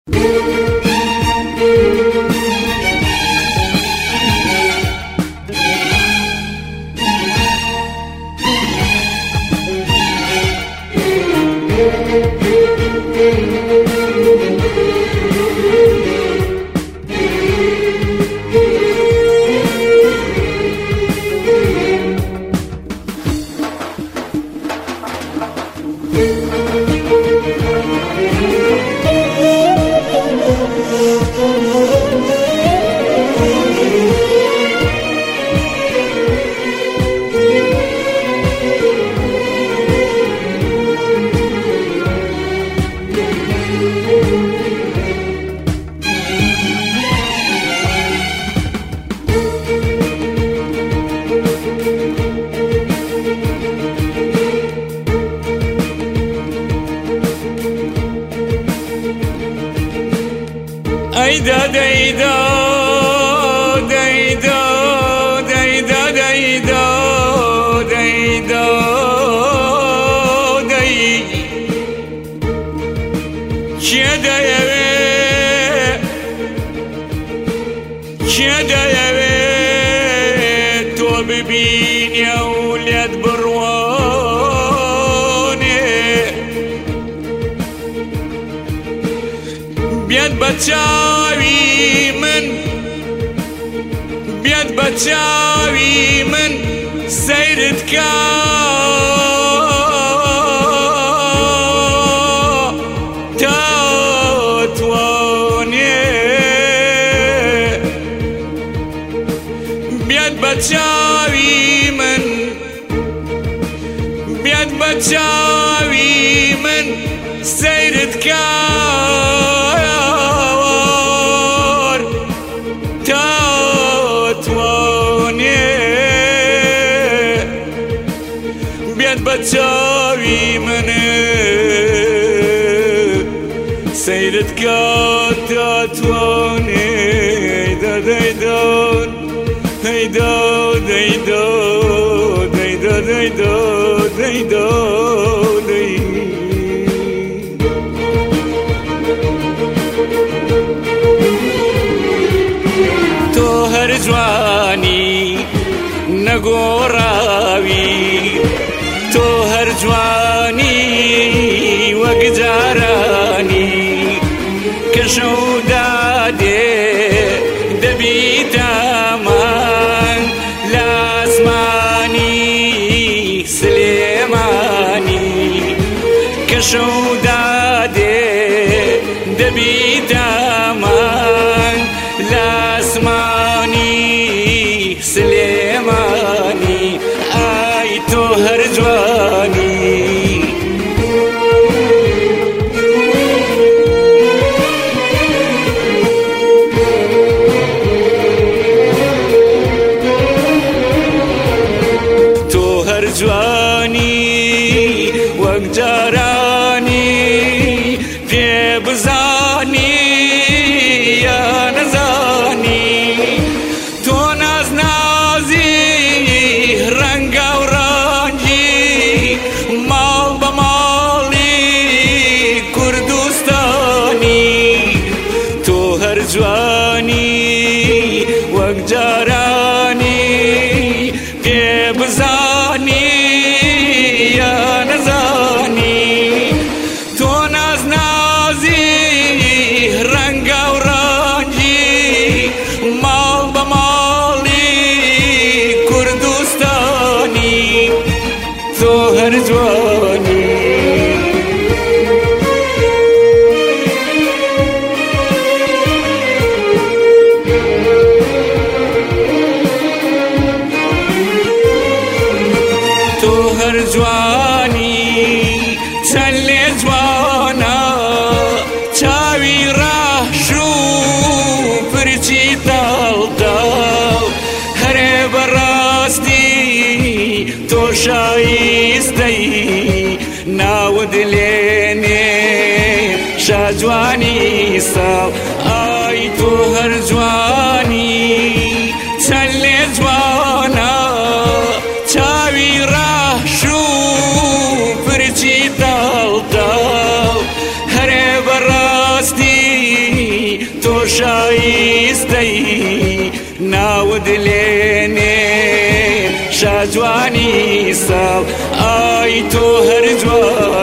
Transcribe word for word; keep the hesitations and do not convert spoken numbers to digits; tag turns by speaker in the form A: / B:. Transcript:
A: ديدا ديدا ديدا ديدا ديدا ديدا دي شدا يبي شدا يبي تو ببين يا ولاد برواني بيد بتشاوي من بيد بتشاوي من سيرتك تاتواني بيد بتشاوي من بيد بتشاوي من سيرتك بتساوي من سيرتك تاتواني هيدا ديدون هيدا ديدا ديدا ديدا ديدا تو هر جواني نگوراوي تو هر جواني وقجاراني كشو دادي دبيت امان لاسماني سليماني كشو دادي دبيت امان لاسماني سليماني اي تو هر جواني تو هر جواني وقجاراني في بزاني يا نزاني تو ناز نازي رنگا ورانجي مال بمالي كردستاني تو هر جواني وقجاراني في بزاني يا نزاني تو ناز نازي رنگا ورانجي مال بمالي كردستاني تو هر جواني تو هر جواني چلي جوانا چاوي راه شو پرچي دال دال هر براستي تو شايستي ناود ليني شاجواني سال اي تو هر جواني چلي جوانا چاوي راه شو پرچي دال دال هر براستي شایستەی ناود لێنێ شاجوانی ساڵ ئای تۆ هەر جوان